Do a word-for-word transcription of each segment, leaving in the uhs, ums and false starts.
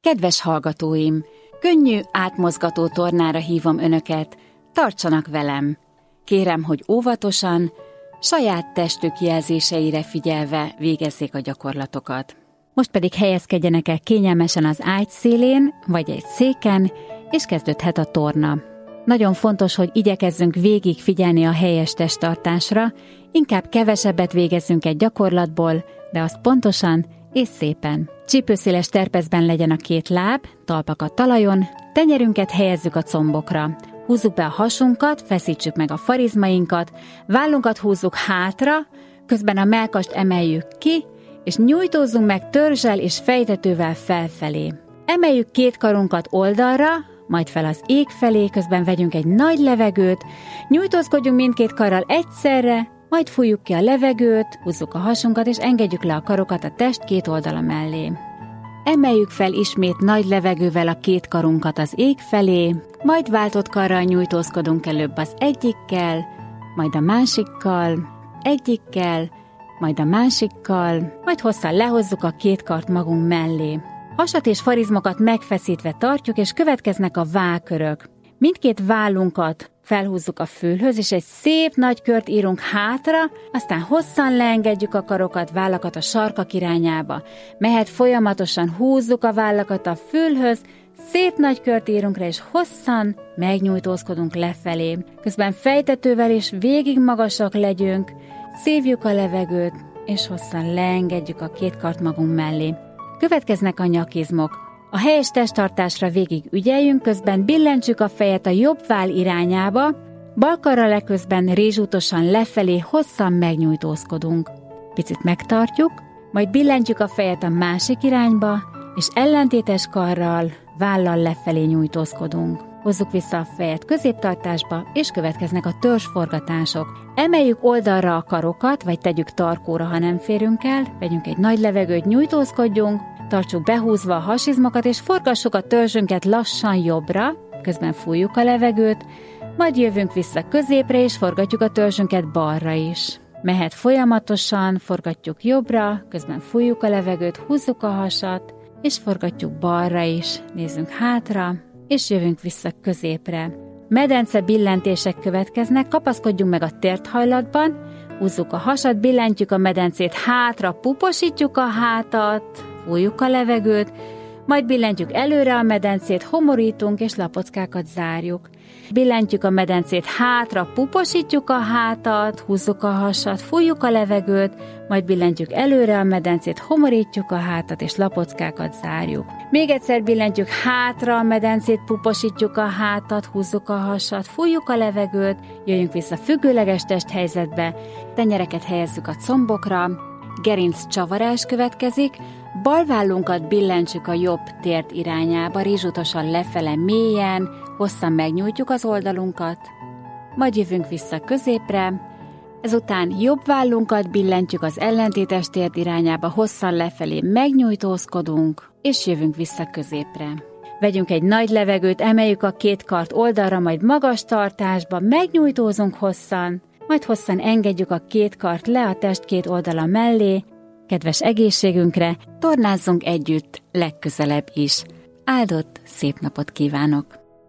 Kedves hallgatóim, könnyű, átmozgató tornára hívom önöket, tartsanak velem. Kérem, hogy óvatosan, saját testük jelzéseire figyelve végezzék a gyakorlatokat. Most pedig helyezkedjenek el kényelmesen az ágy szélén, vagy egy széken, és kezdődhet a torna. Nagyon fontos, hogy igyekezzünk végig figyelni a helyes testtartásra, inkább kevesebbet végezzünk egy gyakorlatból, de azt pontosan és szépen. Csípőszéles terpezben legyen a két láb, talpak a talajon, tenyerünket helyezzük a combokra. Húzzuk be a hasunkat, feszítsük meg a farizmainkat, vállunkat húzzuk hátra, közben a mellkast emeljük ki, és nyújtózzunk meg törzsel és fejtetővel felfelé. Emeljük két karunkat oldalra, majd fel az ég felé, közben vegyünk egy nagy levegőt, nyújtózkodjunk mindkét karral egyszerre, majd fújjuk ki a levegőt, húzzuk a hasunkat, és engedjük le a karokat a test két oldala mellé. Emeljük fel ismét nagy levegővel a két karunkat az ég felé, majd váltott karral nyújtózkodunk előbb az egyikkel, majd a másikkal, egyikkel, majd a másikkal, majd hosszan lehozzuk a két kart magunk mellé. Hasat és farizmokat megfeszítve tartjuk, és következnek a vállkörök. Mindkét vállunkat felhúzzuk a fülhöz, és egy szép nagy kört írunk hátra, aztán hosszan leengedjük a karokat, vállakat a sarkak irányába. Mehet folyamatosan, húzzuk a vállakat a fülhöz, szép nagy kört írunk rá, és hosszan megnyújtózkodunk lefelé. Közben fejtetővel is végig magasak legyünk, szívjuk a levegőt, és hosszan leengedjük a két kart magunk mellé. Következnek a nyakizmok. A helyes testtartásra végig ügyeljünk, közben billentsük a fejet a jobb váll irányába, bal karral eközben rézsútosan lefelé, hosszan megnyújtózkodunk. Picit megtartjuk, majd billentjük a fejet a másik irányba, és ellentétes karral, vállal lefelé nyújtózkodunk. Hozzuk vissza a fejet középtartásba, és következnek a törzsforgatások. Emeljük oldalra a karokat, vagy tegyük tarkóra, ha nem férünk el, vegyünk egy nagy levegőt, nyújtózkodjunk, tartsuk behúzva a hasizmokat, és forgassuk a törzsünket lassan jobbra, közben fújjuk a levegőt, majd jövünk vissza középre, és forgatjuk a törzsünket balra is. Mehet folyamatosan, forgatjuk jobbra, közben fújjuk a levegőt, húzzuk a hasat, és forgatjuk balra is, nézzünk hátra, és jövünk vissza középre. Medence billentések következnek, kapaszkodjunk meg a térthajlatban, húzzuk a hasat, billentjük a medencét hátra, puposítjuk a hátat, fújjuk a levegőt, majd billentjük előre a medencét, homorítunk és lapockákat zárjuk. Billentjük a medencét hátra, puposítjuk a hátat, húzzuk a hasat, fújjuk a levegőt, majd billentjük előre a medencét, homorítjuk a hátat és lapockákat zárjuk. Még egyszer billentjük hátra a medencét, puposítjuk a hátat, húzzuk a hasat, fújjuk a levegőt, jöjjünk vissza függőleges testhelyzetbe, tenyereket helyezzük a combokra, gerinc csavarás következik, bal vállunkat billentsük a jobb tért irányába, rizsutosan lefele mélyen, hosszan megnyújtjuk az oldalunkat, majd jövünk vissza középre, ezután jobb vállunkat billentjük az ellentétes tért irányába, hosszan lefelé megnyújtózkodunk, és jövünk vissza középre. Vegyünk egy nagy levegőt, emeljük a két kart oldalra, majd magas tartásba, megnyújtózunk hosszan, majd hosszan engedjük a két kart le a test két oldala mellé. Kedves egészségünkre, tornázzunk együtt legközelebb is. Áldott szép napot kívánok!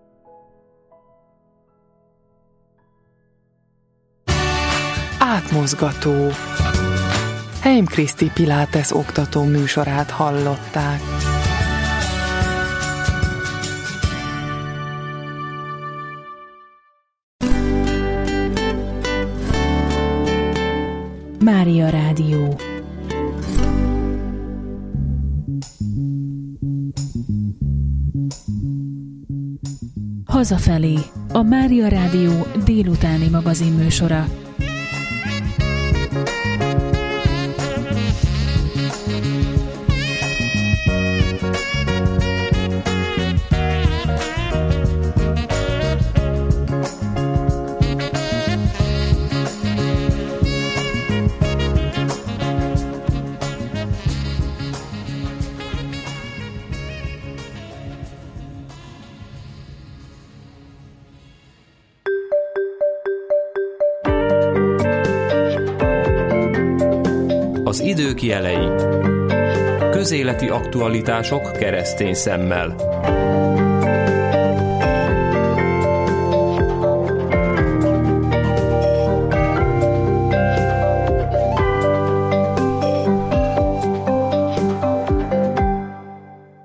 Átmozgató. Heim Kriszti Pilates oktató műsorát hallották. Mária Rádió. Hazafelé, a Mária Rádió délutáni magazinműsora. Az idők jelei. Közéleti aktualitások keresztény szemmel.